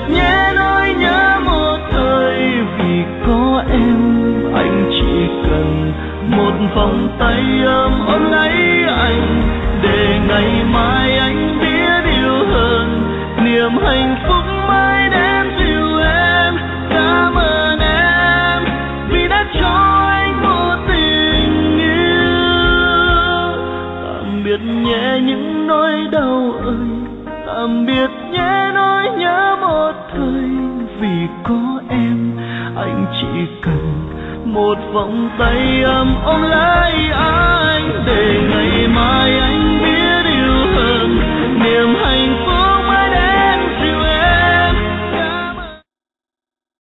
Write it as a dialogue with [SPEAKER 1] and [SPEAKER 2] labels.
[SPEAKER 1] nhé nỗi nhớ một thời. Vì có em anh chỉ cần một vòng tay ấm ôm lấy anh, để ngày mai anh biết yêu hơn. Niềm hạnh phúc mãi đến dịu em. Cảm ơn em vì đã cho anh một tình yêu. Tạm biệt nhé những nỗi đau ơi, tạm biệt nhé nỗi nhớ một thời. Vì có em anh chỉ cần một vòng tay ấm ôm lấy anh, để ngày mai anh biết